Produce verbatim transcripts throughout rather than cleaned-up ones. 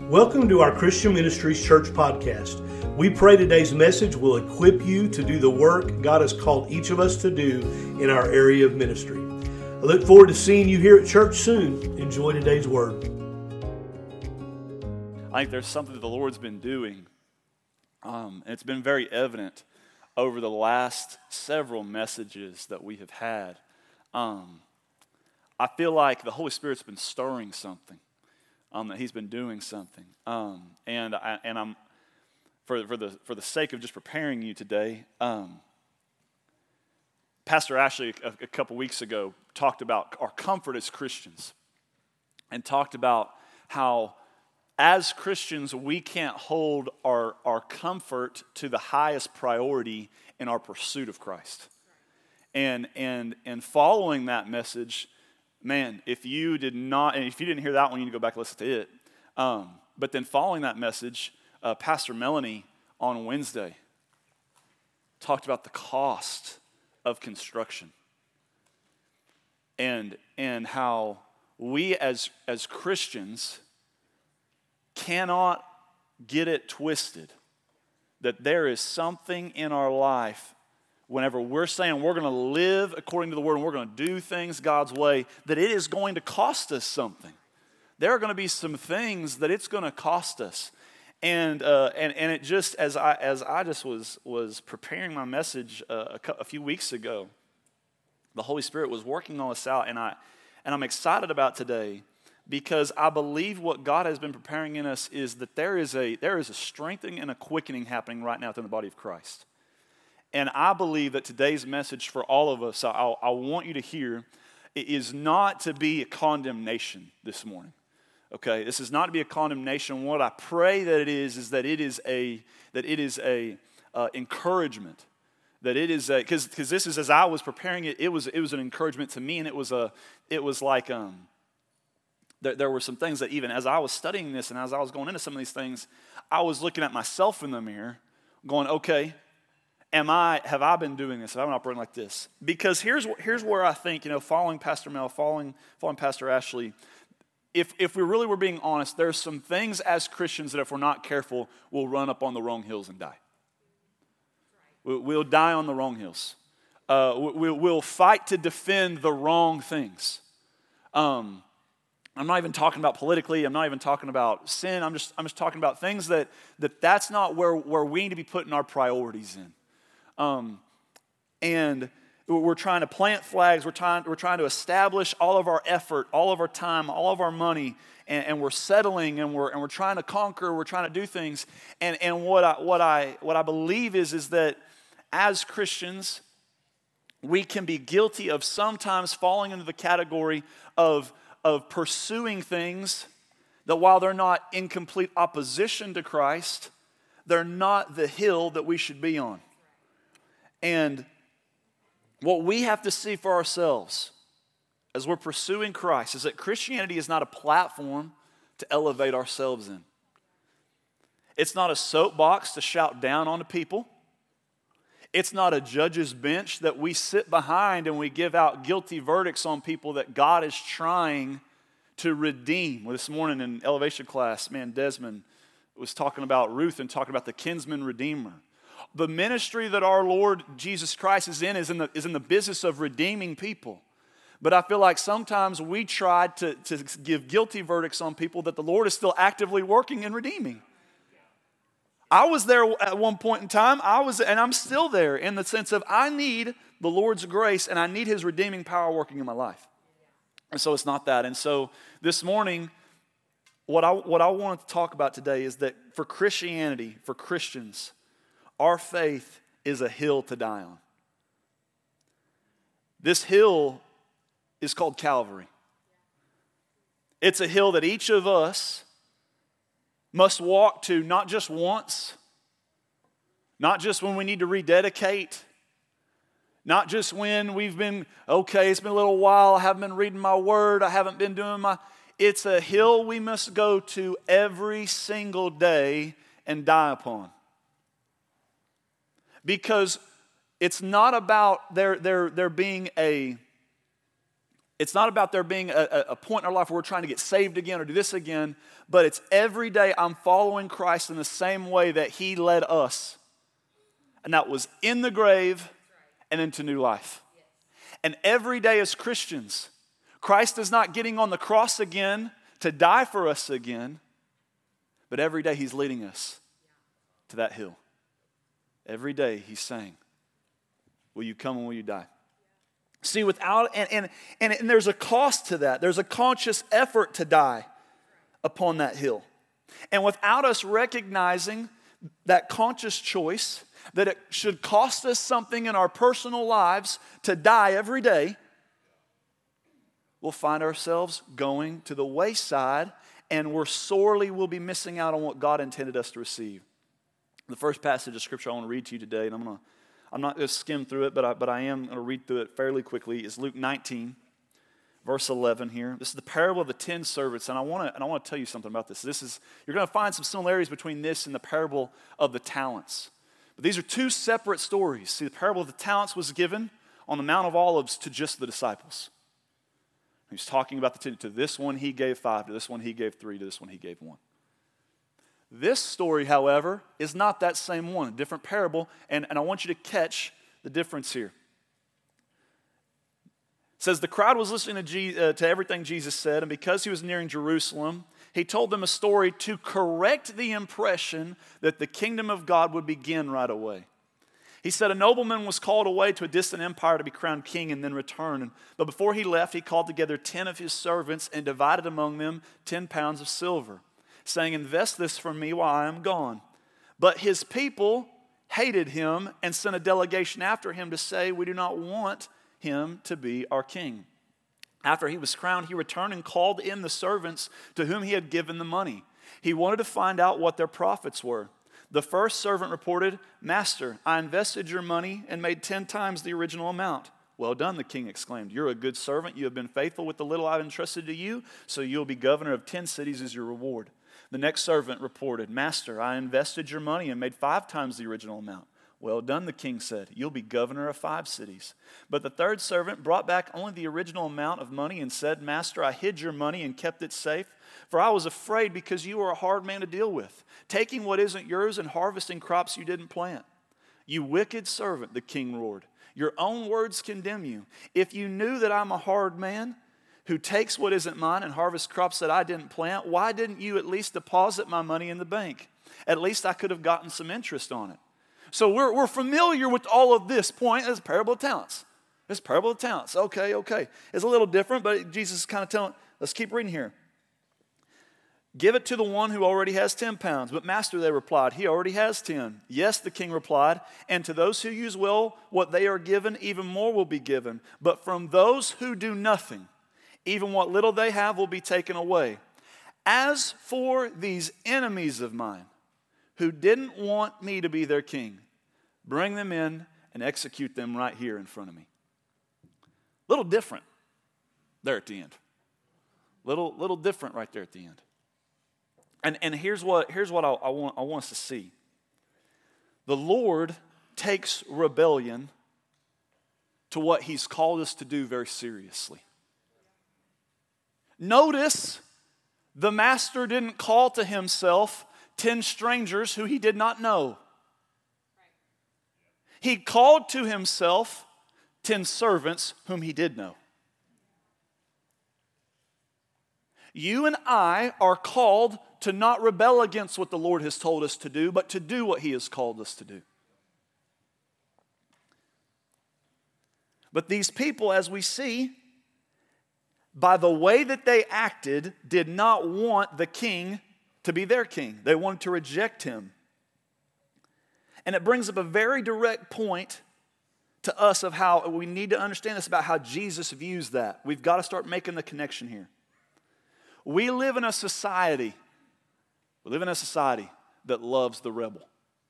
Welcome to our Christian Ministries Church podcast. We pray today's message will equip you to do the work God has called each of us to do in our area of ministry. I look forward to seeing you here at church soon. Enjoy today's word. I think there's something that the Lord's been doing, um, and it's been very evident over the last several messages that we have had. Um, I feel like the Holy Spirit's been stirring something. Um, that He's been doing something, um, and I, and I'm for for the for the sake of just preparing you today. Um, Pastor Ashley a, a couple weeks ago talked about our comfort as Christians, and talked about how as Christians we can't hold our our comfort to the highest priority in our pursuit of Christ, and and and following that message. Man, if you did not, and if you didn't hear that one, you need to go back and listen to it. Um, but then following that message, uh, Pastor Melanie on Wednesday talked about the cost of construction. And, and how we as, as Christians cannot get it twisted that there is something in our life whenever we're saying we're going to live according to the Word and we're going to do things God's way, that it is going to cost us something. There are going to be some things that it's going to cost us. And uh, and and it just, as I as I just was was preparing my message uh, a, a few weeks ago, the Holy Spirit was working all this out, and, I, and I'm excited about today because I believe what God has been preparing in us is that there is a there is a strengthening and a quickening happening right now within the body of Christ. And I believe that today's message for all of us, I, I want you to hear, is not to be a condemnation this morning. Okay, this is not to be a condemnation. What I pray that it is is that it is a that it is a uh, encouragement. That it is a because because this is as I was preparing it, it was it was an encouragement to me, and it was a it was like um. There, there were some things that even as I was studying this and as I was going into some of these things, I was looking at myself in the mirror, going, okay. Am I, have I been doing this? Have I been operating like this? Because here's here's where I think, you know, following Pastor Mel, following following Pastor Ashley, if if we really were being honest, there's some things as Christians that if we're not careful, we'll run up on the wrong hills and die. We'll, we'll die on the wrong hills. Uh, we'll, we'll fight to defend the wrong things. Um, I'm not even talking about politically. I'm not even talking about sin. I'm just I'm just talking about things that that that's not where where we need to be putting our priorities in. Um, and we're trying to plant flags, we're trying, we're trying to establish all of our effort, all of our time, all of our money, and, and we're settling and we're and we're trying to conquer, we're trying to do things. And and what I what I what I believe is is that as Christians, we can be guilty of sometimes falling into the category of, of pursuing things that while they're not in complete opposition to Christ, they're not the hill that we should be on. And what we have to see for ourselves as we're pursuing Christ is that Christianity is not a platform to elevate ourselves in. It's not a soapbox to shout down onto people. It's not a judge's bench that we sit behind and we give out guilty verdicts on people that God is trying to redeem. Well, this morning in elevation class, man, Desmond was talking about Ruth and talking about the kinsman redeemer. The ministry that our Lord Jesus Christ is in is in the, is in the business of redeeming people. But I feel like sometimes we try to, to give guilty verdicts on people that the Lord is still actively working and redeeming. I was there at one point in time, I was, and I'm still there in the sense of I need the Lord's grace and I need His redeeming power working in my life. And so it's not that. And so this morning, what I, what I want to talk about today is that for Christianity, for Christians, our faith is a hill to die on. This hill is called Calvary. It's a hill that each of us must walk to not just once, not just when we need to rededicate, not just when we've been, okay, it's been a little while, I haven't been reading my word, I haven't been doing my, it's a hill we must go to every single day and die upon. Because it's not about there, there, there being a, It's not about there being a, a point in our life where we're trying to get saved again or do this again, but it's every day I'm following Christ in the same way that he led us. And that was in the grave and into new life. And every day as Christians, Christ is not getting on the cross again to die for us again, but every day he's leading us to that hill. Every day he's saying, will you come and will you die? See, without, and, and, and, and there's a cost to that. There's a conscious effort to die upon that hill. And without us recognizing that conscious choice, that it should cost us something in our personal lives to die every day, we'll find ourselves going to the wayside, and we're sorely will be missing out on what God intended us to receive. The first passage of Scripture I want to read to you today, and I'm going to I'm not going to skim through it, but I, but I am going to read through it fairly quickly. Is Luke nineteen, verse eleven here. This is the parable of the ten servants, and I want to and I want to tell you something about this. This is you're going to find some similarities between this and the parable of the talents. But these are two separate stories. See, the parable of the talents was given on the Mount of Olives to just the disciples. He's talking about the ten. To this one he gave five, to this one he gave three, to this one he gave one. This story, however, is not that same one, a different parable, and, and I want you to catch the difference here. It says, the crowd was listening to, Je- uh, to everything Jesus said, and because he was nearing Jerusalem, he told them a story to correct the impression that the kingdom of God would begin right away. He said, a nobleman was called away to a distant empire to be crowned king and then return. But before he left, he called together ten of his servants and divided among them ten pounds of silver, saying, invest this for me while I am gone. But his people hated him and sent a delegation after him to say, we do not want him to be our king. After he was crowned, he returned and called in the servants to whom he had given the money. He wanted to find out what their profits were. The first servant reported, Master, I invested your money and made ten times the original amount. Well done, the king exclaimed. You're a good servant. You have been faithful with the little I've entrusted to you, so you'll be governor of ten cities as your reward. The next servant reported, Master, I invested your money and made five times the original amount. Well done, the king said. You'll be governor of five cities. But the third servant brought back only the original amount of money and said, Master, I hid your money and kept it safe, for I was afraid because you are a hard man to deal with, taking what isn't yours and harvesting crops you didn't plant. You wicked servant, the king roared. Your own words condemn you. If you knew that I'm a hard man who takes what isn't mine and harvests crops that I didn't plant, why didn't you at least deposit my money in the bank? At least I could have gotten some interest on it. So we're, we're familiar with all of this point as parable of talents. This parable of talents. Okay, okay. It's a little different, but Jesus is kind of telling, let's keep reading here. Give it to the one who already has ten pounds. But master, they replied, he already has ten. Yes, the king replied, and to those who use well what they are given, even more will be given. But from those who do nothing, even what little they have will be taken away. As for these enemies of mine, who didn't want me to be their king, bring them in and execute them right here in front of me. Little different there at the end. Little, little different right there at the end. And, and here's what, here's what I, I, want, I want us to see. The Lord takes rebellion to what he's called us to do very seriously. Notice the master didn't call to himself ten strangers who he did not know. He called to himself ten servants whom he did know. You and I are called to not rebel against what the Lord has told us to do, but to do what he has called us to do. But these people, as we see, by the way that they acted, did not want the king to be their king. They wanted to reject him. And it brings up a very direct point to us of how we need to understand this about how Jesus views that. We've got to start making the connection here. We live in a society, we live in a society that loves the rebel.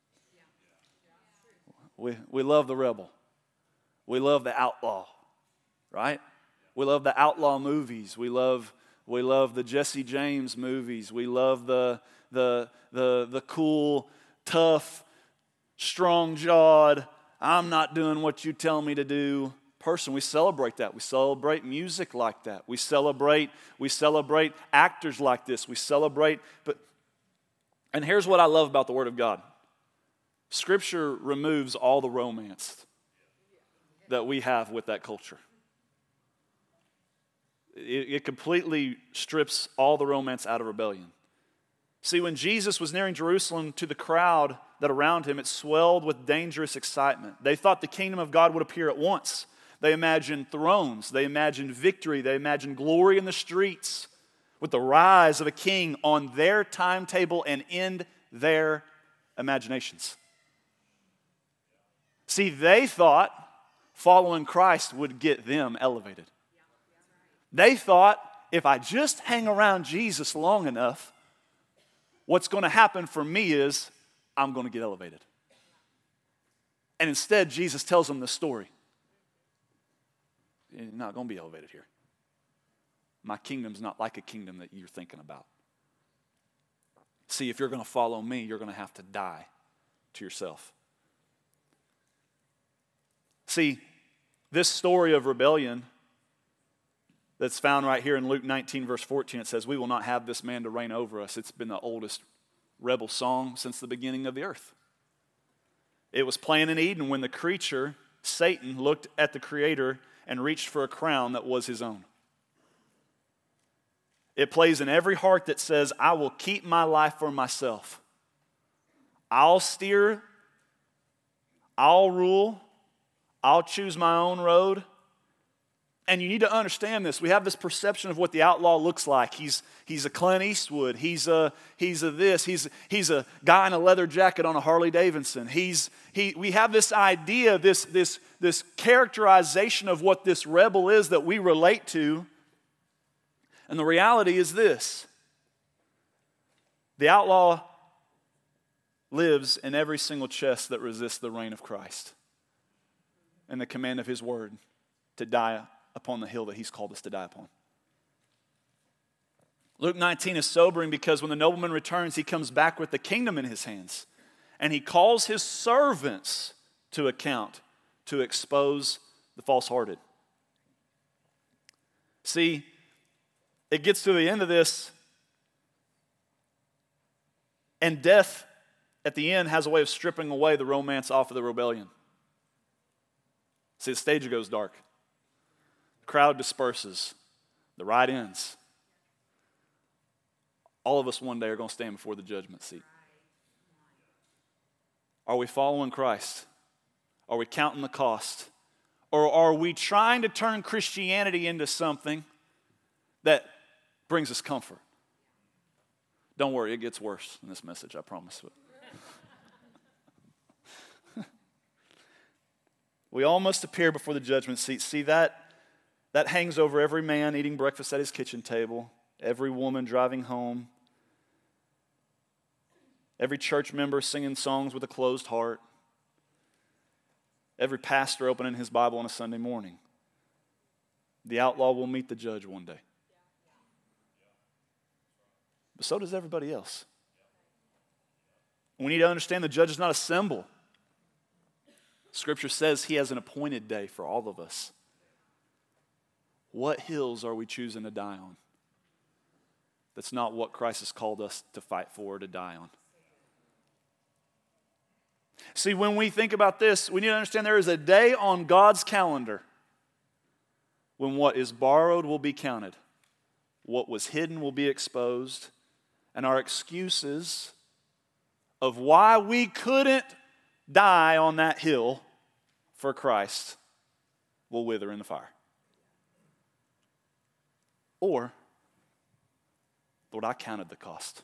We, we love the rebel. We love the outlaw, right? We love the outlaw movies. We love we love the Jesse James movies. We love the the the the cool, tough, strong-jawed, I'm not doing what you tell me to do person. We celebrate that. We celebrate music like that. We celebrate, we celebrate actors like this. We celebrate, but, and here's what I love about the Word of God. Scripture removes all the romance that we have with that culture. It, it completely strips all the romance out of rebellion. See, when Jesus was nearing Jerusalem, to the crowd that around him, it swelled with dangerous excitement. They thought the kingdom of God would appear at once. They imagined thrones. They imagined victory. They imagined glory in the streets with the rise of a king on their timetable and in their imaginations. See, they thought following Christ would get them elevated. They thought, if I just hang around Jesus long enough, what's going to happen for me is I'm going to get elevated. And instead, Jesus tells them the story. You're not going to be elevated here. My kingdom's not like a kingdom that you're thinking about. See, if you're going to follow me, you're going to have to die to yourself. See, this story of rebellion that's found right here in Luke nineteen, verse fourteen, it says, we will not have this man to reign over us. It's been the oldest rebel song since the beginning of the earth. It was playing in Eden when the creature, Satan, looked at the Creator and reached for a crown that was his own. It plays in every heart that says, I will keep my life for myself. I'll steer, I'll rule, I'll choose my own road. And you need to understand this. We have this perception of what the outlaw looks like. He's, he's a Clint Eastwood. He's a, he's a this. He's, he's a guy in a leather jacket on a Harley Davidson. He's, he, we have this idea, this, this, this characterization of what this rebel is that we relate to. And the reality is this. The outlaw lives in every single chest that resists the reign of Christ and the command of His word to die upon the hill that He's called us to die upon. Luke nineteen is sobering because when the nobleman returns, he comes back with the kingdom in his hands. And he calls his servants to account to expose the false-hearted. See, it gets to the end of this, and death at the end has a way of stripping away the romance off of the rebellion. See, the stage goes dark. The crowd disperses. The ride ends. All of us one day are going to stand before the judgment seat. Are we following Christ? Are we counting the cost? Or are we trying to turn Christianity into something that brings us comfort? Don't worry, it gets worse in this message, I promise. We all must appear before the judgment seat. See, that, that hangs over every man eating breakfast at his kitchen table, every woman driving home, every church member singing songs with a closed heart, every pastor opening his Bible on a Sunday morning. The outlaw will meet the judge one day. But so does everybody else. We need to understand the judge is not a symbol. Scripture says He has an appointed day for all of us. What hills are we choosing to die on? That's not what Christ has called us to fight for or to die on. See, when we think about this, we need to understand there is a day on God's calendar when what is borrowed will be counted, what was hidden will be exposed, and our excuses of why we couldn't die on that hill for Christ will wither in the fire. Or, Lord, I counted the cost.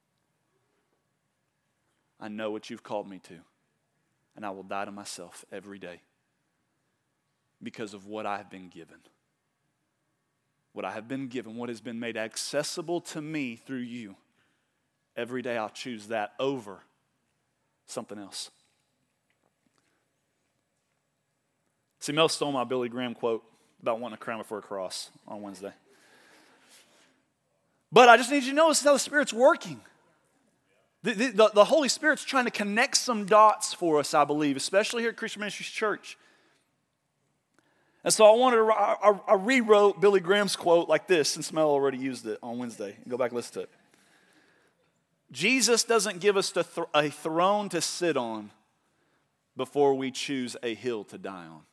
I know what you've called me to, and I will die to myself every day because of what I have been given. What I have been given, what has been made accessible to me through you. Every day I'll choose that over something else. See, Mel stole my Billy Graham quote about wanting a crown before a cross on Wednesday. But I just need you to know this is how the Spirit's working. The, the, the Holy Spirit's trying to connect some dots for us, I believe, especially here at Christian Ministries Church. And so I wanted to, I, I rewrote Billy Graham's quote like this, since Mel already used it on Wednesday. Go back and listen to it. Jesus doesn't give us a, th- a throne to sit on before we choose a hill to die on.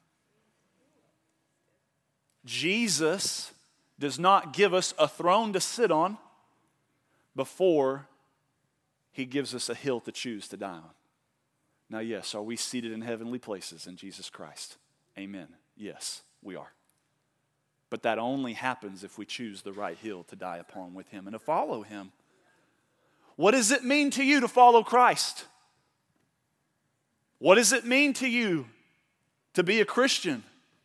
Jesus does not give us a throne to sit on before he gives us a hill to choose to die on. Now, yes, are we seated in heavenly places in Jesus Christ? Amen. Yes, we are. But that only happens if we choose the right hill to die upon with him and to follow him. What does it mean to you to follow Christ? What does it mean to you to be a Christian?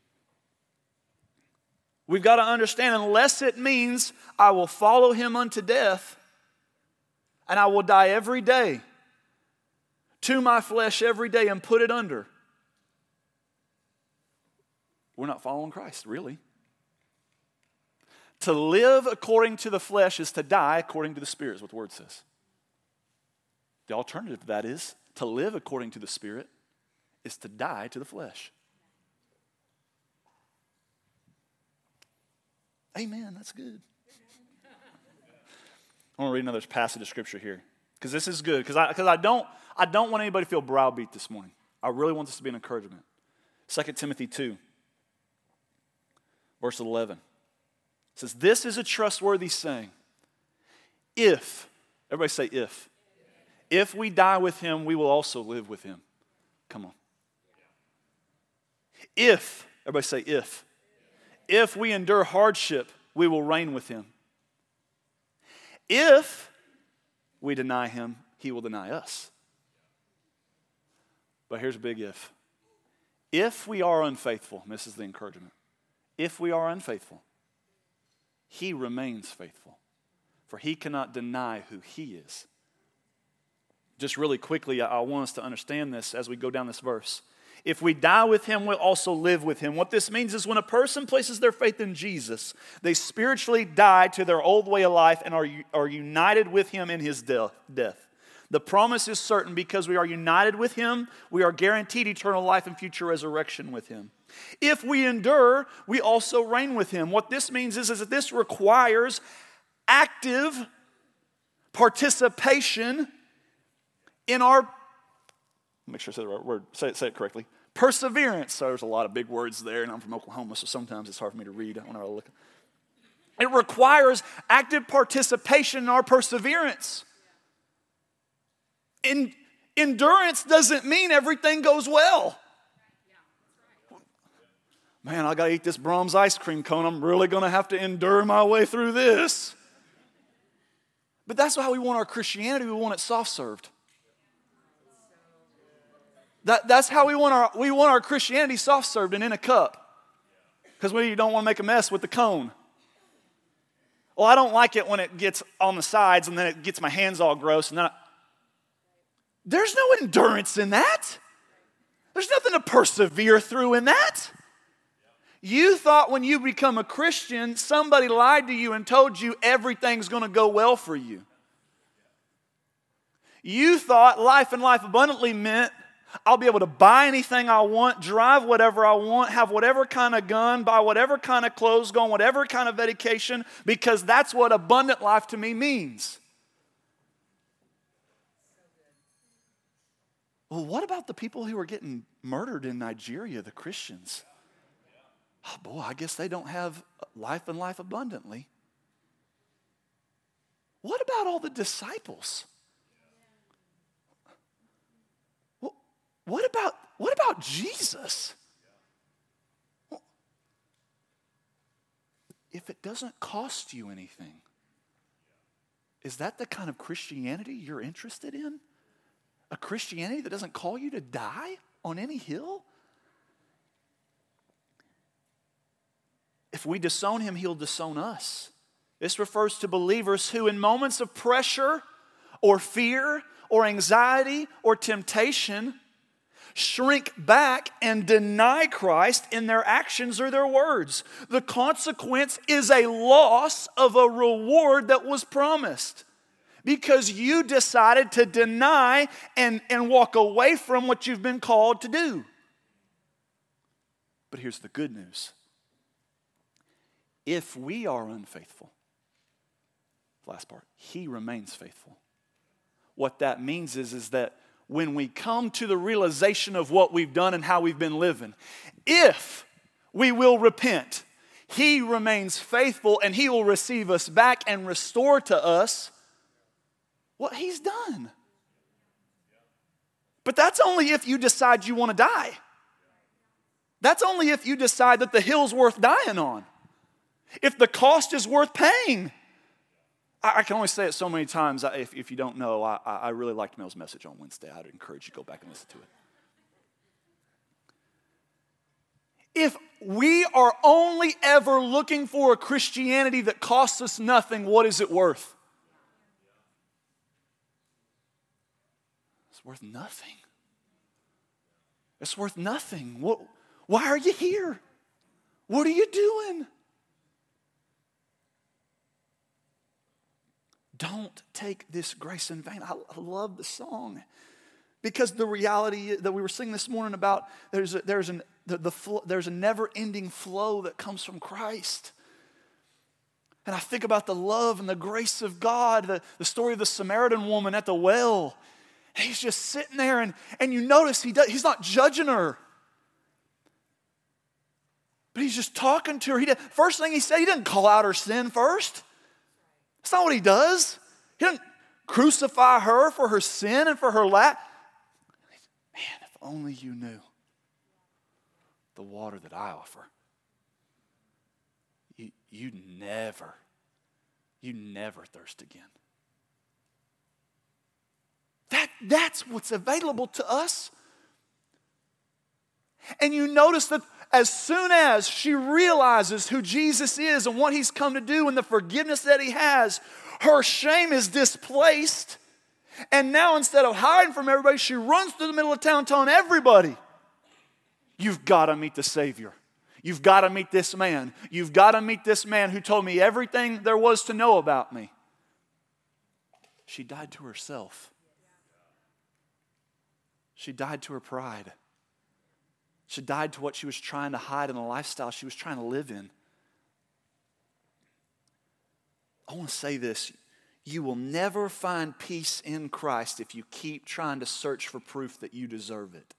We've got to understand, unless it means I will follow him unto death and I will die every day to my flesh every day and put it under, we're not following Christ, really. To live according to the flesh is to die according to the Spirit, is what the Word says. The alternative to that is to live according to the Spirit is to die to the flesh. Amen, that's good. I want to read another passage of Scripture here, because this is good, because I, because I don't, I don't want anybody to feel browbeat this morning. I really want this to be an encouragement. Second Timothy two. Verse eleven. It says, this is a trustworthy saying. If, everybody say if. If we die with him, we will also live with him. Come on. If, everybody say if. If we endure hardship, we will reign with him. If we deny him, he will deny us. But here's a big if. If we are unfaithful, and this is the encouragement. If we are unfaithful, he remains faithful, for he cannot deny who he is. Just really quickly, I want us to understand this as we go down this verse. If we die with him, we'll also live with him. What this means is when a person places their faith in Jesus, they spiritually die to their old way of life and are, are united with him in his death. The promise is certain because we are united with him. We are guaranteed eternal life and future resurrection with him. If we endure, we also reign with him. What this means is, is that this requires active participation in our, make sure I say the right word, say it, say it correctly, perseverance. So there's a lot of big words there, and I'm from Oklahoma, so sometimes it's hard for me to read when I look. It requires active participation in our perseverance. In, endurance doesn't mean everything goes well. Man, I got to eat this Brahms ice cream cone. I'm really going to have to endure my way through this. But that's how we want our Christianity. We want it soft-served. That, that's how we want our, we want our Christianity soft-served and in a cup. Because we don't want to make a mess with the cone. Well, I don't like it when it gets on the sides and then it gets my hands all gross. And then I, there's no endurance in that. There's nothing to persevere through in that. You thought when you become a Christian, somebody lied to you and told you everything's going to go well for you. You thought life and life abundantly meant I'll be able to buy anything I want, drive whatever I want, have whatever kind of gun, buy whatever kind of clothes, go on whatever kind of vacation, because that's what abundant life to me means. Well, what about the people who are getting murdered in Nigeria, the Christians? Oh boy, I guess they don't have life and life abundantly. What about all the disciples? Well, what about, what about Jesus? Well, if it doesn't cost you anything, is that the kind of Christianity you're interested in? A Christianity that doesn't call you to die on any hill? If we disown him, he'll disown us. This refers to believers who in moments of pressure or fear or anxiety or temptation shrink back and deny Christ in their actions or their words. The consequence is a loss of a reward that was promised because you decided to deny and, and walk away from what you've been called to do. But here's the good news. If we are unfaithful, last part, he remains faithful. What that means is, is that when we come to the realization of what we've done and how we've been living, if we will repent, he remains faithful and he will receive us back and restore to us what he's done. But that's only if you decide you want to die. That's only if you decide that the hill's worth dying on. If the cost is worth paying. I, I can only say it so many times. If, if you don't know, I, I really liked Mel's message on Wednesday. I'd encourage you to go back and listen to it. If we are only ever looking for a Christianity that costs us nothing, what is it worth? It's worth nothing. It's worth nothing. What, why are you here? What are you doing? Don't take this grace in vain. I, I love the song. Because the reality that we were singing this morning about, there's a, there's an, the, the flow, there's a never-ending flow that comes from Christ. And I think about the love and the grace of God, the, the story of the Samaritan woman at the well. And he's just sitting there, and, and you notice he does, he's not judging her. But he's just talking to her. He did, first thing he said, he didn't call out her sin first. That's not what he does. He doesn't crucify her for her sin and for her lack. Man, if only you knew the water that I offer. You, you never, you never thirst again. That, that's what's available to us. And you notice that as soon as she realizes who Jesus is and what he's come to do and the forgiveness that he has, her shame is displaced. And now instead of hiding from everybody, she runs through the middle of town telling everybody, you've got to meet the Savior. You've got to meet this man. You've got to meet this man who told me everything there was to know about me. She died to herself. She died to her pride. She died to what she was trying to hide in the lifestyle she was trying to live in. I want to say this. You will never find peace in Christ if you keep trying to search for proof that you deserve it.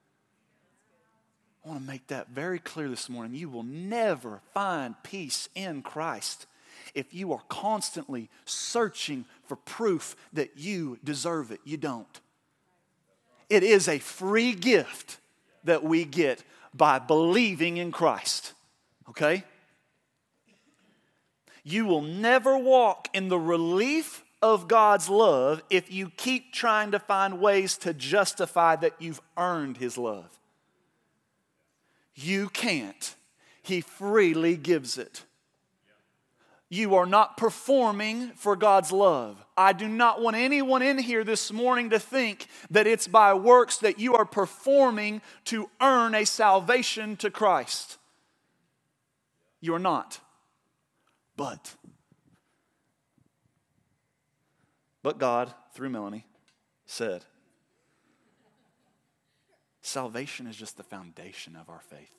I want to make that very clear this morning. You will never find peace in Christ if you are constantly searching for proof that you deserve it. You don't. It is a free gift that we get by believing in Christ. Okay? You will never walk in the relief of God's love if you keep trying to find ways to justify that you've earned his love. You can't. He freely gives it. You are not performing for God's love. I do not want anyone in here this morning to think that it's by works that you are performing to earn a salvation to Christ. You are not. But, but God, through Melanie, said, salvation is just the foundation of our faith.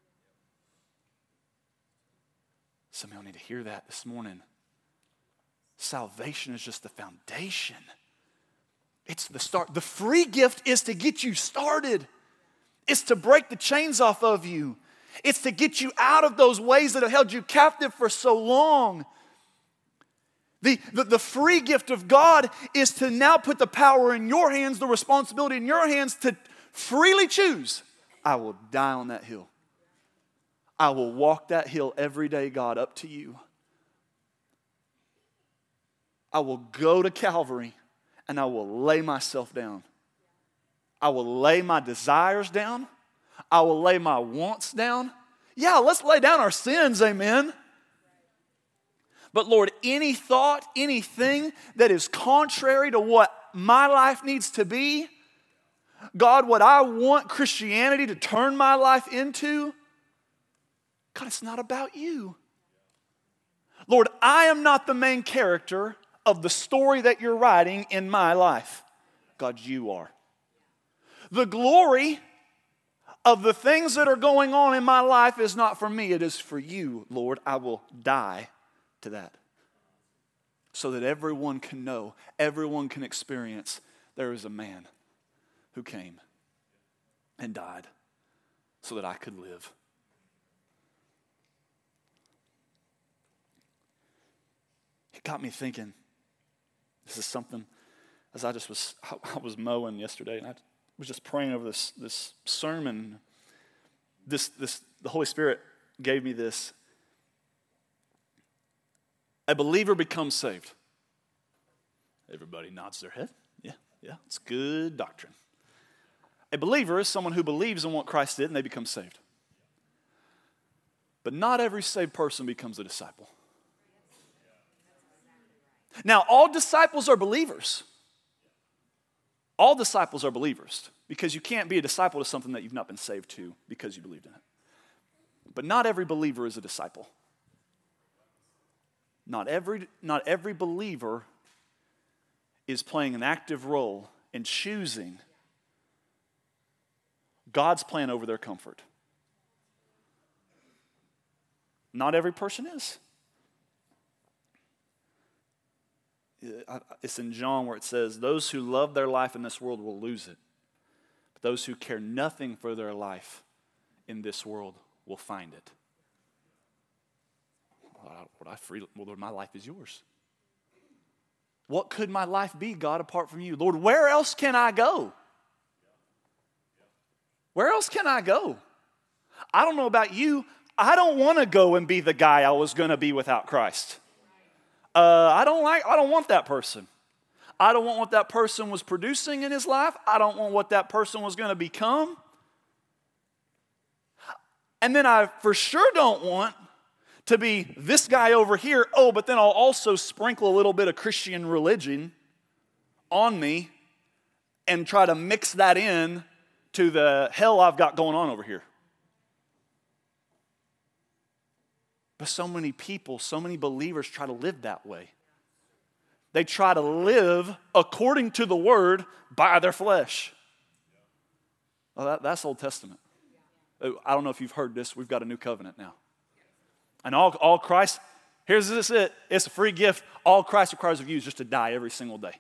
Some of y'all need to hear that this morning. Salvation is just the foundation. It's the start. The free gift is to get you started. It's to break the chains off of you. It's to get you out of those ways that have held you captive for so long. The, the, the free gift of God is to now put the power in your hands, the responsibility in your hands to freely choose. I will die on that hill. I will walk that hill every day, God, up to you. I will go to Calvary and I will lay myself down. I will lay my desires down. I will lay my wants down. Yeah, let's lay down our sins, amen. But Lord, any thought, anything that is contrary to what my life needs to be, God, what I want Christianity to turn my life into, God, it's not about you. Lord, I am not the main character of the story that you're writing in my life. God, you are. The glory of the things that are going on in my life is not for me, it is for you, Lord. I will die to that so that everyone can know, everyone can experience there is a man who came and died so that I could live. It got me thinking, this is something, as I just was, I was mowing yesterday, and I was just praying over this, this sermon. This, this, the Holy Spirit gave me this. A believer becomes saved. Everybody nods their head. Yeah, yeah, it's good doctrine. A believer is someone who believes in what Christ did and they become saved. But not every saved person becomes a disciple. Now, all disciples are believers. All disciples are believers because you can't be a disciple to something that you've not been saved to because you believed in it. But not every believer is a disciple. Not every, not every believer is playing an active role in choosing God's plan over their comfort. Not every person is. It's in John where it says, those who love their life in this world will lose it. But those who care nothing for their life in this world will find it. What I freely, well, Lord, my life is yours. What could my life be, God, apart from you? Lord, where else can I go? Where else can I go? I don't know about you. I don't want to go and be the guy I was going to be without Christ. Uh, I don't like, I don't want that person. I don't want what that person was producing in his life. I don't want what that person was going to become. And then I for sure don't want to be this guy over here. Oh, but then I'll also sprinkle a little bit of Christian religion on me and try to mix that in to the hell I've got going on over here. But so many people, so many believers try to live that way. They try to live according to the word by their flesh. Well, that, that's Old Testament. I don't know if you've heard this. We've got a new covenant now. And all, all Christ, here's this it. It's a free gift. All Christ requires of you is just to die every single day.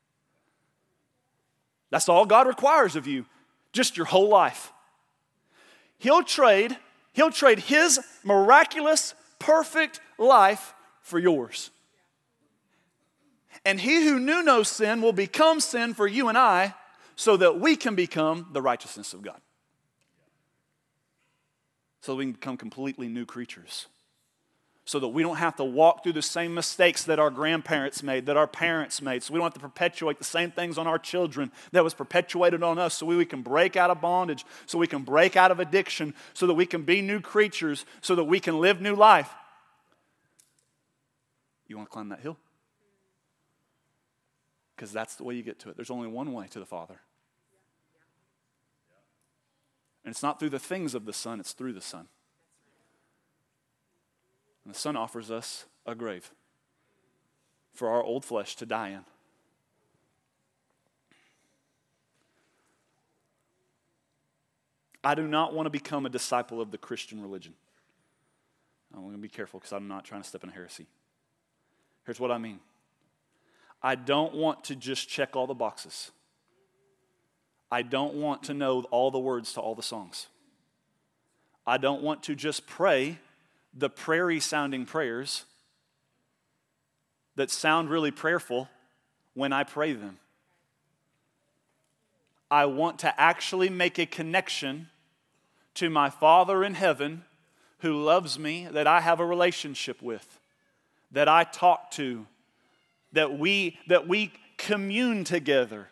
That's all God requires of you. Just your whole life. He'll trade, he'll trade his miraculous, perfect life for yours. And he who knew no sin will become sin for you and I so that we can become the righteousness of God. So we can become completely new creatures. So that we don't have to walk through the same mistakes that our grandparents made, that our parents made. So we don't have to perpetuate the same things on our children that was perpetuated on us. So we, we can break out of bondage, so we can break out of addiction, so that we can be new creatures, so that we can live new life. You want to climb that hill? Because that's the way you get to it. There's only one way to the Father. And it's not through the things of the Son, it's through the Son. And the Son offers us a grave for our old flesh to die in. I do not want to become a disciple of the Christian religion. I'm going to be careful because I'm not trying to step in heresy. Here's what I mean. I don't want to just check all the boxes. I don't want to know all the words to all the songs. I don't want to just pray the prairie-sounding prayers that sound really prayerful when I pray them. I want to actually make a connection to my Father in heaven who loves me, that I have a relationship with, that I talk to, that we, that we commune together.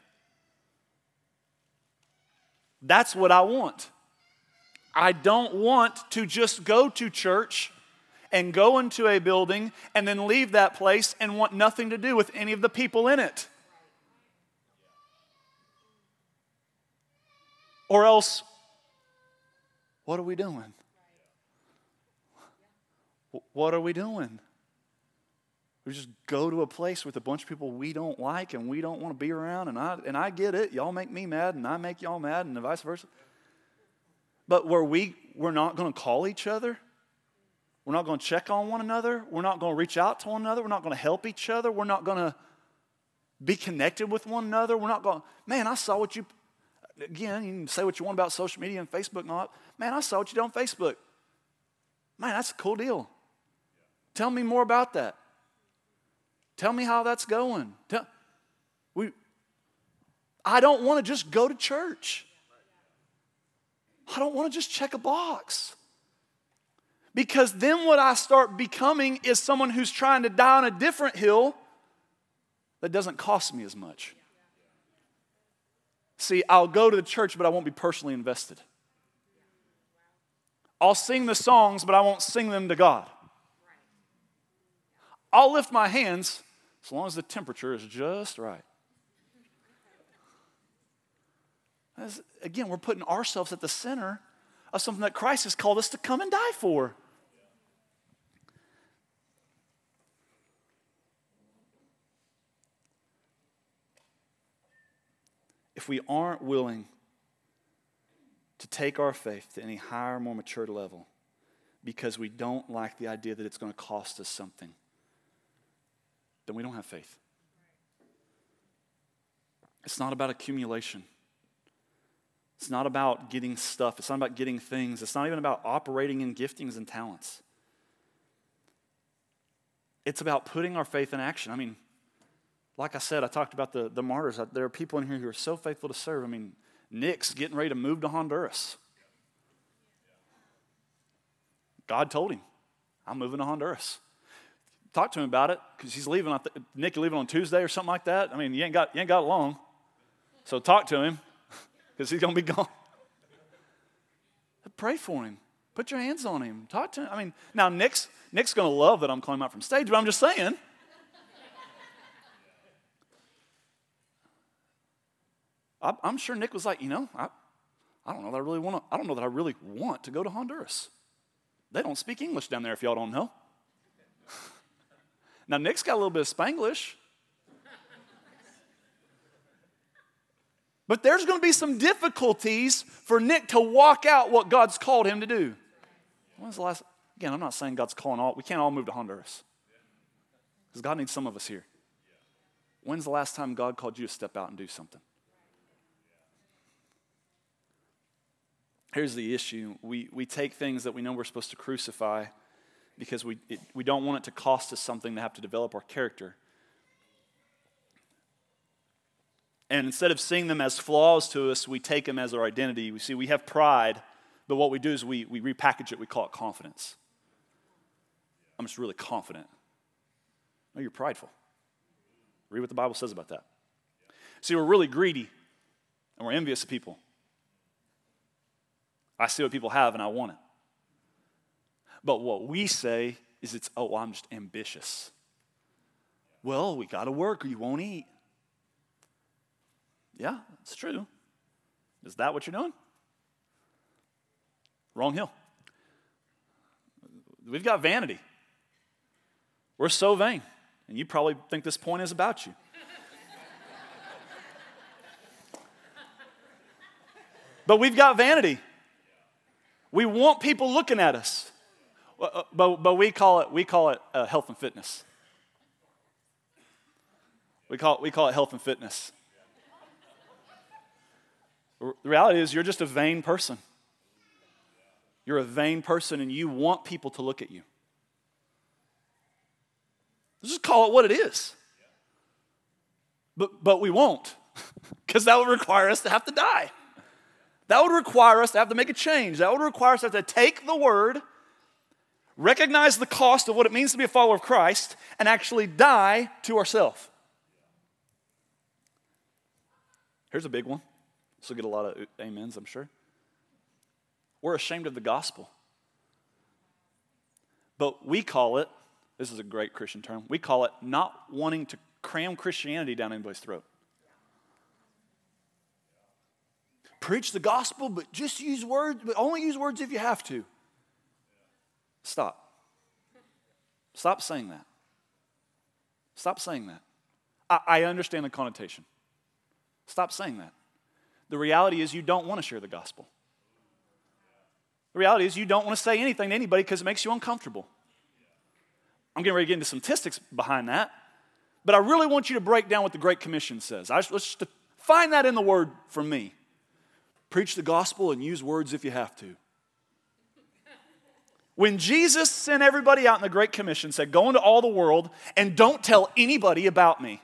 That's what I want. I don't want to just go to church and go into a building and then leave that place and want nothing to do with any of the people in it. Or else, what are we doing? What are we doing? We just go to a place with a bunch of people we don't like and we don't want to be around, and I and I get it. Y'all make me mad and I make y'all mad and vice versa. but where we, we're not going to call each other. We're not going to check on one another. We're not going to reach out to one another. We're not going to help each other. We're not going to be connected with one another. We're not going, man, I saw what you, again, you can say what you want about social media and Facebook and all that. Man, I saw what you did on Facebook. Man, that's a cool deal. Tell me more about that. Tell me how that's going. Tell, we, I don't want to just go to church. I don't want to just check a box. Because then what I start becoming is someone who's trying to die on a different hill that doesn't cost me as much. See, I'll go to the church, but I won't be personally invested. I'll sing the songs, but I won't sing them to God. I'll lift my hands as long as the temperature is just right. As, again, we're putting ourselves at the center of something that Christ has called us to come and die for. If we aren't willing to take our faith to any higher, more mature level because we don't like the idea that it's going to cost us something, then we don't have faith. It's not about accumulation. It's not about getting stuff. It's not about getting things. It's not even about operating in giftings and talents. It's about putting our faith in action. I mean, like I said, I talked about the, the martyrs. There are people in here who are so faithful to serve. I mean, Nick's getting ready to move to Honduras. God told him, I'm moving to Honduras. Talk to him about it, because he's leaving. I th- Nick, you're leaving on Tuesday or something like that. I mean, you ain't got, you ain't got long. So talk to him, because he's going to be gone. Pray for him. Put your hands on him. Talk to him. I mean, now Nick's, Nick's going to love that I'm calling him out from stage, but I'm just saying. I'm sure Nick was like, you know, I, I don't know that I really want to, I don't know that I really want to go to Honduras. They don't speak English down there if y'all don't know. Now, Nick's got a little bit of Spanglish. But there's going to be some difficulties for Nick to walk out what God's called him to do. When's the last, again, I'm not saying God's calling all, we can't all move to Honduras. Because God needs some of us here. When's the last time God called you to step out and do something? Here's the issue. We, we take things that we know we're supposed to crucify because we, it, we don't want it to cost us something to have to develop our character. And instead of seeing them as flaws to us, we take them as our identity. We see we have pride, but what we do is we, we repackage it. We call it confidence. I'm just really confident. No, you're prideful. Read what the Bible says about that. See, we're really greedy, and we're envious of people. I see what people have, and I want it. But what we say is it's, oh, I'm just ambitious. Well, we got to work or you won't eat. Yeah, it's true. Is that what you're doing? Wrong hill. We've got vanity. We're so vain. And you probably think this point is about you. But we've got vanity. We want people looking at us. But, but we call it, we call it uh, health and fitness. We call it, we call it health and fitness. The reality is you're just a vain person. You're a vain person and you want people to look at you. Let's just call it what it is. But, but we won't, because that would require us to have to die. That would require us to have to make a change. That would require us to have to take the word, recognize the cost of what it means to be a follower of Christ, and actually die to ourselves. Here's a big one. This will get a lot of amens, I'm sure. We're ashamed of the gospel. But we call it, this is a great Christian term, we call it not wanting to cram Christianity down anybody's throat. Preach the gospel, but just use words, but only use words if you have to. Stop. Stop saying that. Stop saying that. I, I understand the connotation. Stop saying that. The reality is you don't want to share the gospel. The reality is you don't want to say anything to anybody because it makes you uncomfortable. I'm getting ready to get into some statistics behind that. But I really want you to break down what the Great Commission says. I just, let's just find that in the Word from me. Preach the gospel and use words if you have to. When Jesus sent everybody out in the Great Commission, said, go into all the world and don't tell anybody about me.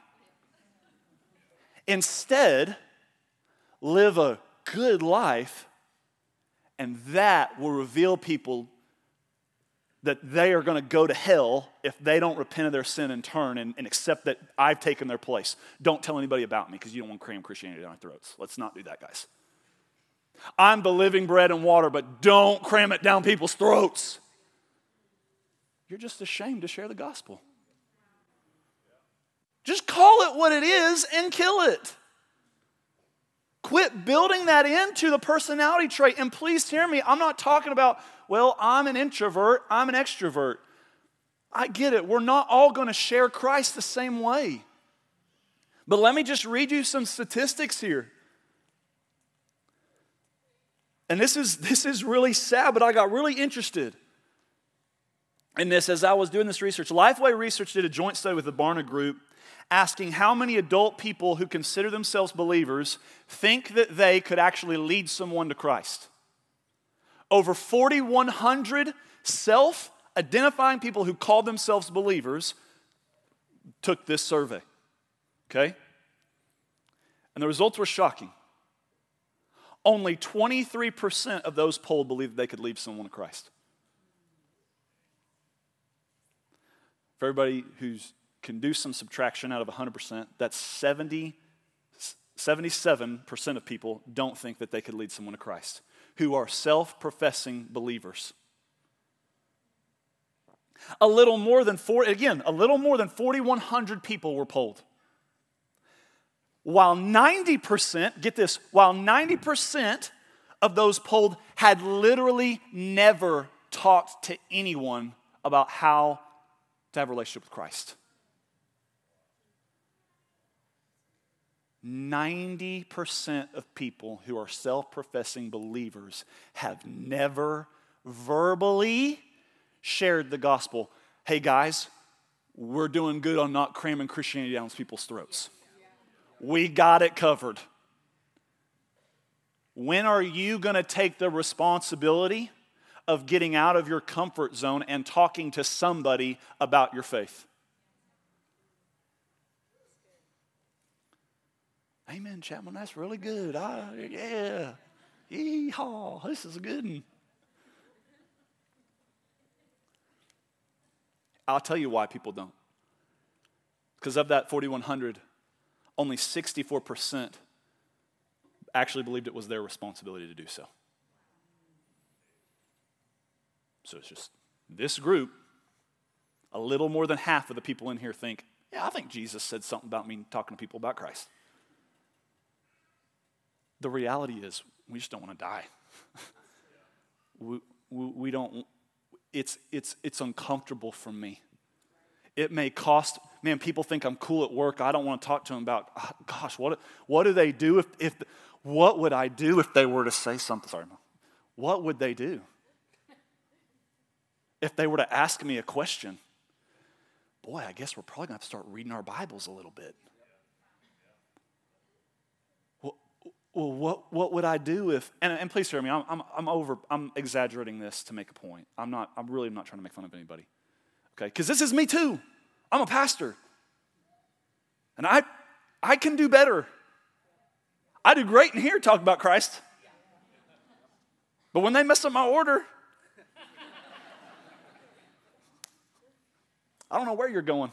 Instead, live a good life, and that will reveal people that they are going to go to hell if they don't repent of their sin and turn and, and accept that I've taken their place. Don't tell anybody about me because you don't want to cram Christianity down our throats. Let's not do that, guys. I'm the living bread and water, but don't cram it down people's throats. You're just ashamed to share the gospel. Just call it what it is and kill it. Quit building that into the personality trait. And please hear me, I'm not talking about, well, I'm an introvert, I'm an extrovert. I get it. We're not all going to share Christ the same way. But let me just read you some statistics here. And this is, this is really sad, but I got really interested in this as I was doing this research. Lifeway Research did a joint study with the Barna Group asking how many adult people who consider themselves believers think that they could actually lead someone to Christ. Over forty-one hundred self-identifying people who called themselves believers took this survey, okay? And the results were shocking. Only twenty-three percent of those polled believed they could lead someone to Christ. For everybody who can do some subtraction out of one hundred percent, that's seventy, seventy-seven percent of people don't think that they could lead someone to Christ, who are self-professing believers. A little more than four, again, a little more than forty-one hundred people were polled. While ninety percent, get this, while ninety percent of those polled had literally never talked to anyone about how to have a relationship with Christ. ninety percent of people who are self-professing believers have never verbally shared the gospel. Hey guys, we're doing good on not cramming Christianity down people's throats. We got it covered. When are you going to take the responsibility of getting out of your comfort zone and talking to somebody about your faith? Amen, Chapman, that's really good. I, yeah. Yee-haw, this is a good one. I'll tell you why people don't. Because of that forty-one hundred, only sixty-four percent actually believed it was their responsibility to do so. So it's just this group, a little more than half of the people in here think, yeah, I think Jesus said something about me talking to people about Christ. The reality is we just don't want to die. we, we, we don't, it's, it's, it's uncomfortable for me. It may cost, man, people think I'm cool at work. I don't want to talk to them about, oh, gosh, what, what do they do if, if, what would I do if they were to say something? Sorry, Mom. What would they do? If they were to ask me a question, boy, I guess we're probably going to have to start reading our Bibles a little bit. Well, well what, what would I do if, and, and please hear me, I'm, I'm, I'm over, I'm exaggerating this to make a point. I'm not, I'm really not trying to make fun of anybody. Okay, because this is me too. I'm a pastor. And I, I can do better. I do great in here talking about Christ. But when they mess up my order, I don't know where you're going.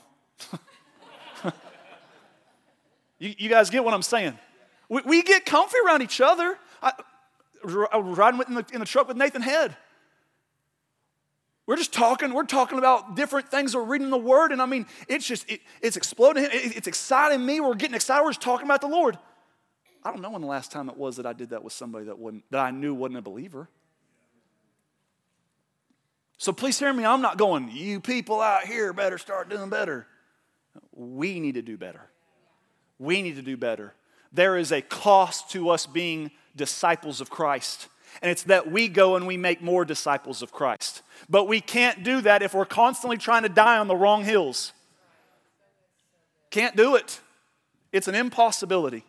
you, you guys get what I'm saying? We, we get comfy around each other. I, I was riding with, in, the, in the truck with Nathan Head. We're just talking. We're talking about different things. We're reading the Word, and I mean, it's just it, it's exploding. It, it's exciting me. We're getting excited. We're just talking about the Lord. I don't know when the last time it was that I did that with somebody that wasn't that I knew wasn't a believer. So please hear me. I'm not going, you people out here better start doing better. We need to do better. We need to do better. There is a cost to us being disciples of Christ. And it's that we go and we make more disciples of Christ. But we can't do that if we're constantly trying to die on the wrong hills. Can't do it. It's an impossibility.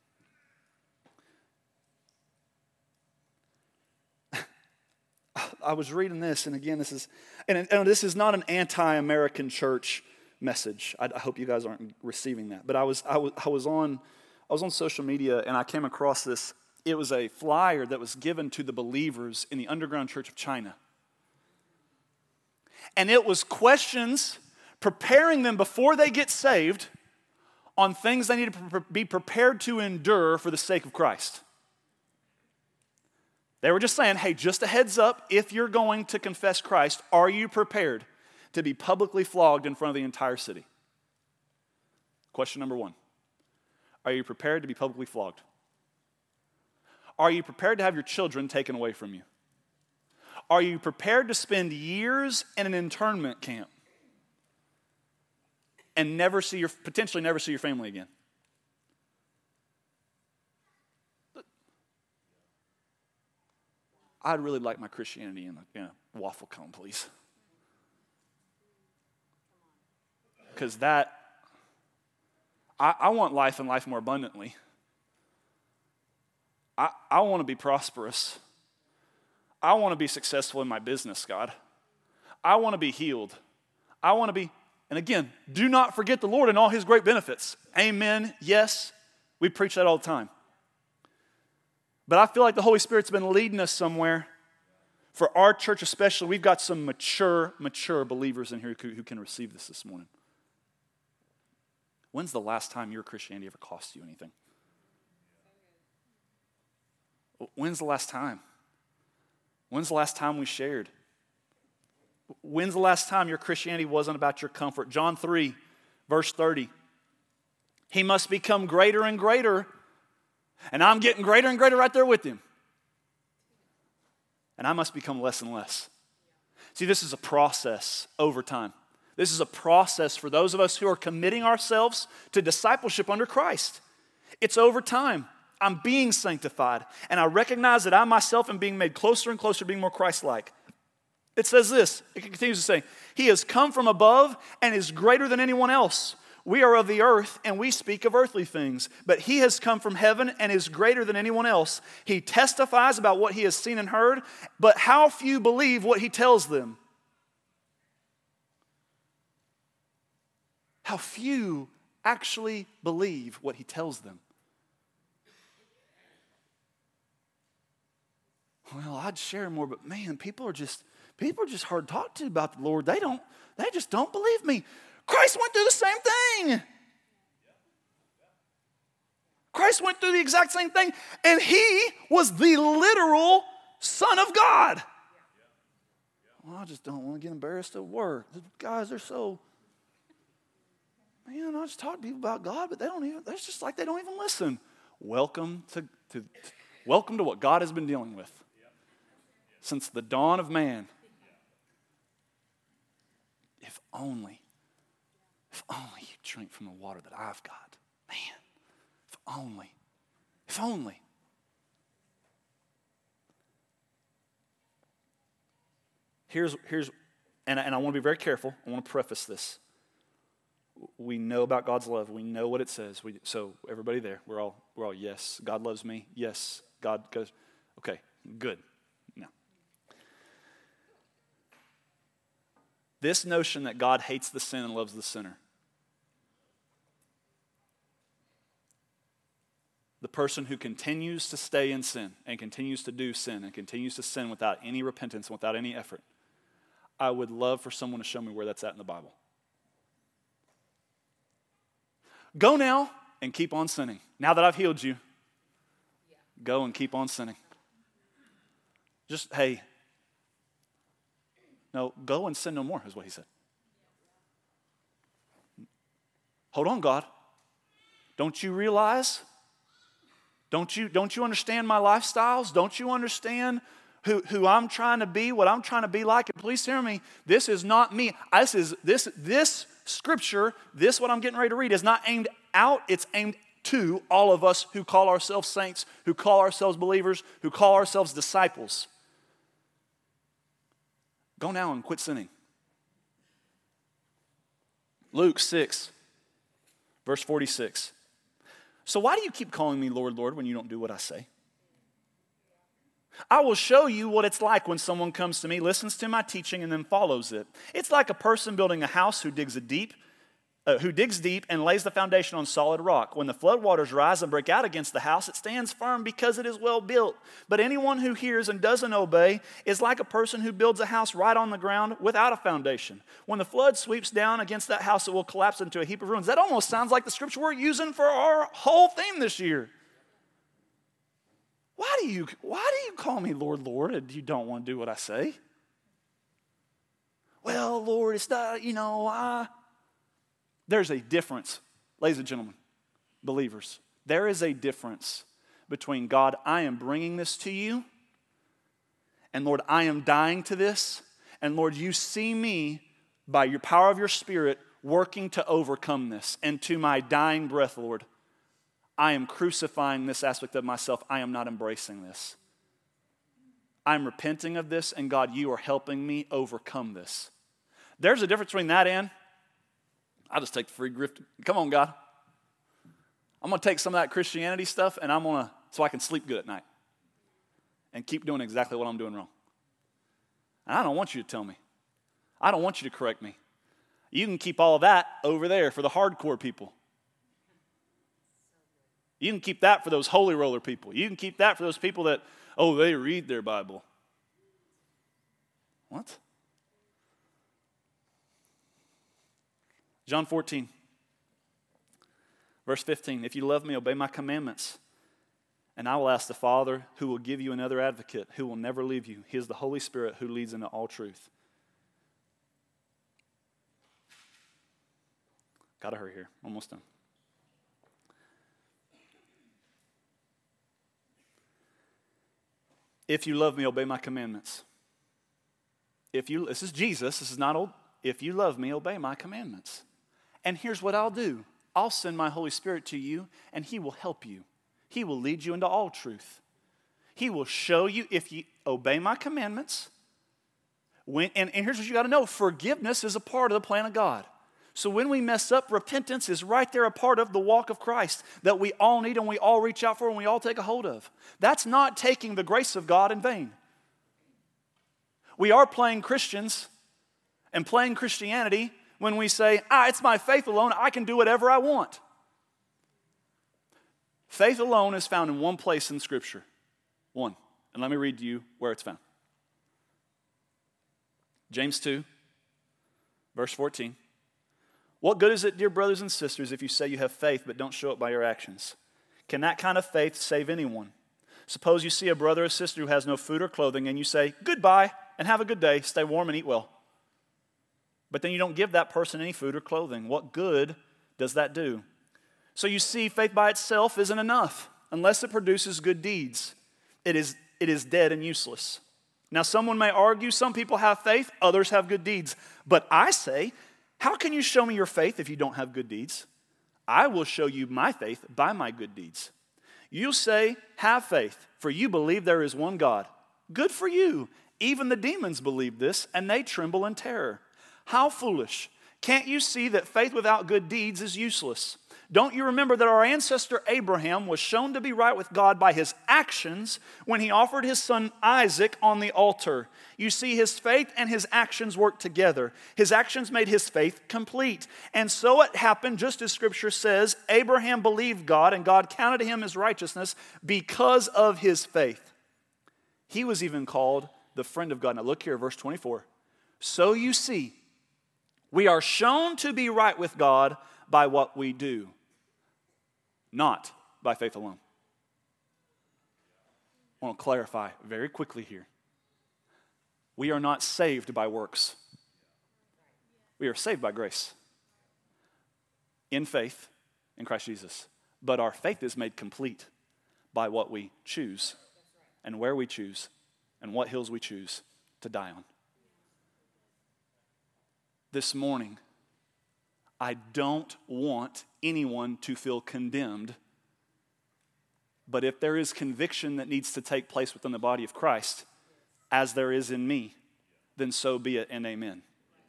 I was reading this, and again, this is, and, and this is not an anti-American church message. I, I hope you guys aren't receiving that. But I was, I was, I was on, I was on social media, and I came across this. It was a flyer that was given to the believers in the underground church of China, and it was questions preparing them before they get saved on things they need to be prepared to endure for the sake of Christ. They were just saying, hey, just a heads up, if you're going to confess Christ, are you prepared to be publicly flogged in front of the entire city? Question number one. Are you prepared to be publicly flogged? Are you prepared to have your children taken away from you? Are you prepared to spend years in an internment camp and never see your, potentially never see your family again? I'd really like my Christianity in a, in a waffle cone, please. Because that, I, I want life and life more abundantly. I, I want to be prosperous. I want to be successful in my business, God. I want to be healed. I want to be, and again, do not forget the Lord and all his great benefits. Amen, yes, we preach that all the time. But I feel like the Holy Spirit's been leading us somewhere. For our church especially, we've got some mature, mature believers in here who, who can receive this this morning. When's the last time your Christianity ever cost you anything? When's the last time? When's the last time we shared? When's the last time your Christianity wasn't about your comfort? John three, verse thirty. He must become greater and greater, and I'm getting greater and greater right there with him. And I must become less and less. See, this is a process over time. This is a process for those of us who are committing ourselves to discipleship under Christ. It's over time. I'm being sanctified, and I recognize that I myself am being made closer and closer to being more Christ-like. It says this, it continues to say, he has come from above and is greater than anyone else. We are of the earth, and we speak of earthly things. But he has come from heaven and is greater than anyone else. He testifies about what he has seen and heard, but how few believe what he tells them. How few actually believe what he tells them. Well, I'd share more, but man, people are just people are just hard to talk to about the Lord. They don't, they just don't believe me. Christ went through the same thing. Christ went through the exact same thing, and he was the literal Son of God. Well, I just don't want to get embarrassed at work. The guys are so, man, I just talk to people about God, but they don't even, it's just like they don't even listen. Welcome to, to welcome to what God has been dealing with since the dawn of man. If only, if only you drink from the water that I've got. Man, if only, if only. Here's, here's and I, and I want to be very careful. I want to preface this. We know about God's love. We know what it says. We, so everybody there, we're all, we're all, yes, God loves me. Yes, God goes, okay, good. Now, this notion that God hates the sin and loves the sinner. The person who continues to stay in sin and continues to do sin and continues to sin without any repentance, without any effort. I would love for someone to show me where that's at in the Bible. Go now and keep on sinning. Now that I've healed you, go and keep on sinning. Just, hey, no, go and sin no more, is what he said. Hold on, God. Don't you realize? Don't you, don't you understand my lifestyles? Don't you understand who, who I'm trying to be, what I'm trying to be like? And please hear me, this is not me. This is this this scripture, this what I'm getting ready to read is not aimed out, it's aimed to all of us who call ourselves saints, who call ourselves believers, who call ourselves disciples. Go now and quit sinning. Luke six, verse forty-six. So why do you keep calling me Lord, Lord, when you don't do what I say? I will show you what it's like when someone comes to me, listens to my teaching, and then follows it. It's like a person building a house who digs a deep, uh, who digs deep and lays the foundation on solid rock. When the floodwaters rise and break out against the house, it stands firm because it is well built. But anyone who hears and doesn't obey is like a person who builds a house right on the ground without a foundation. When the flood sweeps down against that house, it will collapse into a heap of ruins. That almost sounds like the scripture we're using for our whole theme this year. Why do you, why do you call me Lord, Lord, and you don't want to do what I say? Well, Lord, it's not, you know, I... There's a difference, ladies and gentlemen, believers. There is a difference between, God, I am bringing this to you, and Lord, I am dying to this, and Lord, you see me by your power of your Spirit working to overcome this. And to my dying breath, Lord, I am crucifying this aspect of myself. I am not embracing this. I'm repenting of this, and God, you are helping me overcome this. There's a difference between that and, I'll just take the free gift. Come on, God. I'm going to take some of that Christianity stuff, and I'm going to, so I can sleep good at night and keep doing exactly what I'm doing wrong. And I don't want you to tell me. I don't want you to correct me. You can keep all of that over there for the hardcore people. You can keep that for those holy roller people. You can keep that for those people that, oh, they read their Bible. What? John fourteen, verse fifteen. If you love me, obey my commandments. And I will ask the Father, who will give you another advocate, who will never leave you. He is the Holy Spirit who leads into all truth. Gotta hurry here. Almost done. If you love me, obey my commandments. If you, this is Jesus, this is not old. If you love me, obey my commandments. And here's what I'll do. I'll send my Holy Spirit to you, and he will help you. He will lead you into all truth. He will show you if you obey my commandments. When, and, and here's what you got to know. Forgiveness is a part of the plan of God. So when we mess up, repentance is right there, a part of the walk of Christ that we all need and we all reach out for and we all take a hold of. That's not taking the grace of God in vain. We are playing Christians and playing Christianity when we say, ah, it's my faith alone, I can do whatever I want. Faith alone is found in one place in Scripture. One. And let me read to you where it's found. James two, verse fourteen. What good is it, dear brothers and sisters, if you say you have faith but don't show it by your actions? Can that kind of faith save anyone? Suppose you see a brother or sister who has no food or clothing and you say, goodbye and have a good day, stay warm and eat well. But then you don't give that person any food or clothing. What good does that do? So you see, faith by itself isn't enough unless it produces good deeds. It is, it is dead and useless. Now, someone may argue some people have faith, others have good deeds. But I say, how can you show me your faith if you don't have good deeds? I will show you my faith by my good deeds. You say, have faith, for you believe there is one God. Good for you. Even the demons believe this, and they tremble in terror. How foolish. Can't you see that faith without good deeds is useless? Don't you remember that our ancestor Abraham was shown to be right with God by his actions when he offered his son Isaac on the altar? You see, his faith and his actions worked together. His actions made his faith complete. And so it happened, just as Scripture says, Abraham believed God and God counted to him as righteousness because of his faith. He was even called the friend of God. Now look here, verse twenty-four. So you see, we are shown to be right with God by what we do, not by faith alone. I want to clarify very quickly here. We are not saved by works. We are saved by grace in faith in Christ Jesus. But our faith is made complete by what we choose and where we choose and what hills we choose to die on. This morning, I don't want anyone to feel condemned But if there is conviction that needs to take place within the body of Christ, as there is in me, then so be it, and amen.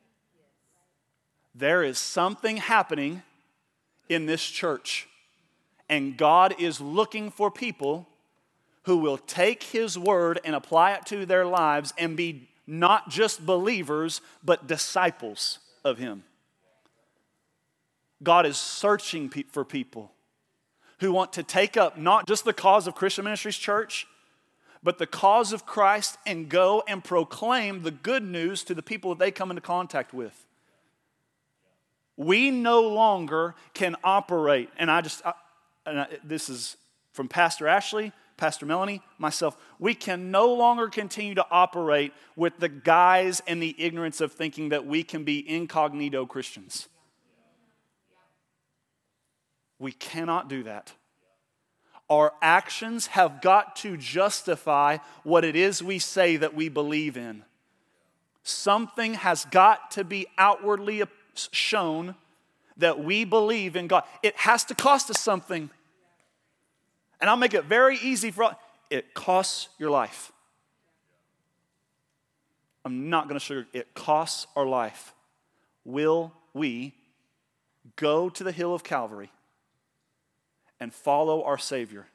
There is something happening in this church, and God is looking for people who will take His word and apply it to their lives and be not just believers, but disciples of Him. God is searching pe- for people who want to take up not just the cause of Christian Ministries Church, but the cause of Christ and go and proclaim the good news to the people that they come into contact with. We no longer can operate, and I just, I, and I, this is from Pastor Ashley, Pastor Melanie, myself, we can no longer continue to operate with the guise and the ignorance of thinking that we can be incognito Christians. We cannot do that. Our actions have got to justify what it is we say that we believe in. Something has got to be outwardly shown that we believe in God. It has to cost us something. And I'll make it very easy for all. It costs your life. I'm not going to sugar. It costs our life. Will we go to the hill of Calvary and follow our Savior?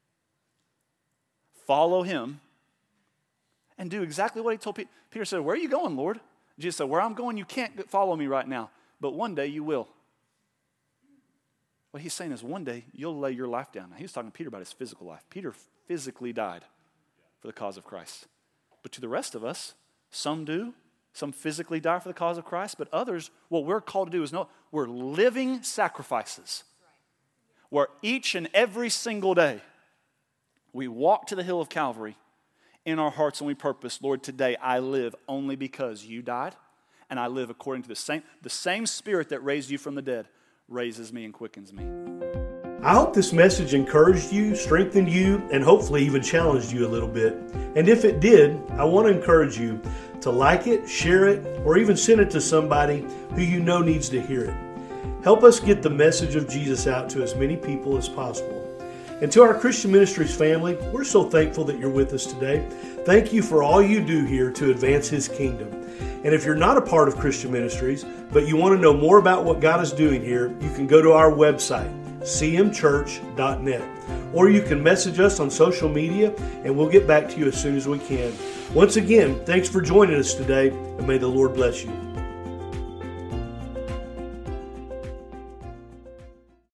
Follow Him and do exactly what He told Peter. Peter said, "Where are you going, Lord?" Jesus said, "Where I'm going, you can't follow me right now, but one day you will." What He's saying is one day you'll lay your life down. Now, He was talking to Peter about his physical life. Peter physically died for the cause of Christ. But to the rest of us, some do. Some physically die for the cause of Christ, but others, what we're called to do is no, we're living sacrifices. Where each and every single day we walk to the hill of Calvary in our hearts and we purpose, Lord, today I live only because you died, and I live according to the same, the same Spirit that raised you from the dead raises me and quickens me. I hope this message encouraged you, strengthened you, and hopefully even challenged you a little bit. And if it did, I want to encourage you to like it, share it, or even send it to somebody who you know needs to hear it. Help us get the message of Jesus out to as many people as possible. And to our Christian Ministries family, we're so thankful that you're with us today. Thank you for all you do here to advance His kingdom. And if you're not a part of Christian Ministries, but you want to know more about what God is doing here, you can go to our website, c m church dot net. Or you can message us on social media, and we'll get back to you as soon as we can. Once again, thanks for joining us today, and may the Lord bless you.